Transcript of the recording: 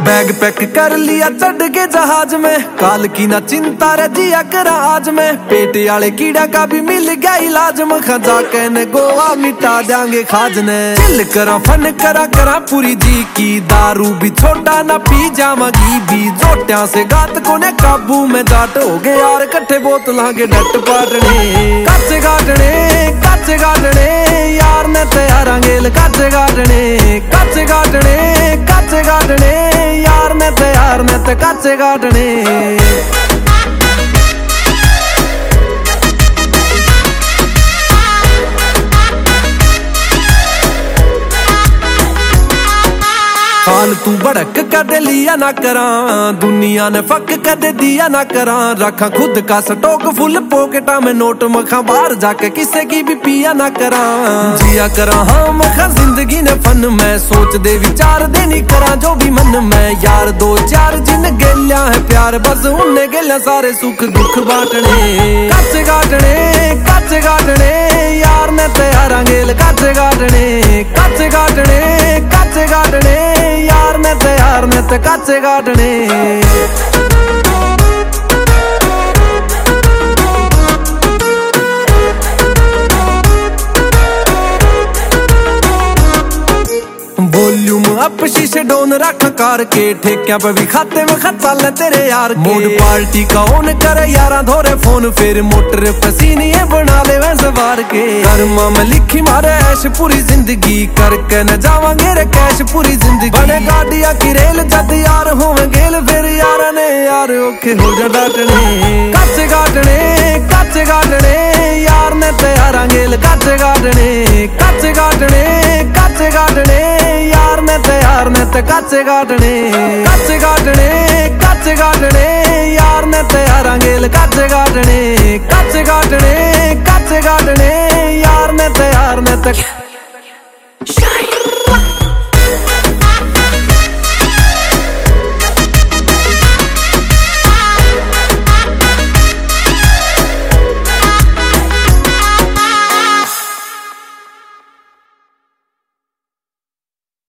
Bag pack कर लिया चढ़ के जहाज में, काल की ना चिंता रे जिया करा आज में। पेट वाले कीड़ा का भी मिल गया इलाज, मखा जाके ने गोवा मिटा देंगे खाज ने। चिल करा फन करा पूरी जी की, दारू भी छोटा ना पी जामगी भी। जोटिया से गात को ने काबू में जाट हो गए यार, कट्ठे बोतल के डट पाटने। कच्चे गाटने यार ने तैयार अंगेल, कच्चे गाटने यार ने तैयार ने ते कच्चे गाटने। फालतू भड़क कदे लिया ना करा, दुनिया ने फक कदे दिया ना करा। रखा खुद का स्टॉक फुल पॉकेटा में नोट, मखा बाहर जाके किसे की भी पिया ना करा। जिया करा हाँ मखा जिंदगी ने फन में, सोच दे विचार दे नहीं करा जो भी मन में। यार दो चार जिन गेलिया है प्यार, बस उन्हें गेलिया सारे सुख दुख बांटने। कच्चे गाटने यार ने तैयार अंगेल, कच्चे गाटने यार ने तैयार ने ते कच्चे गाटने। वॉल्यूम अप शीशे डोन रख कार के, ठेकिया पे भी खाते में खत चल तेरे यार। मूड पार्टी का ऑन करे यारा धोरे फोन, फिर मोटर पसीनी बना ले वैसे बार के। कर्मा में लिखी मारे ऐश पूरी जिंदगी, करके न जावांगे रे कैश पूरी जिंदगी। बने गाड़िया की रेल जद यार होवे गेल, फिर यारा ने यार ओखे हो जा डाटने। कच्चे गाटने यार ने तैयार अंगेल, कच्चे गाटने यार ने तैयार ने ते कच्चे गाटने। यार ने तैयार अंगेल, कच्चे गाटने यार ने तैयार ने ते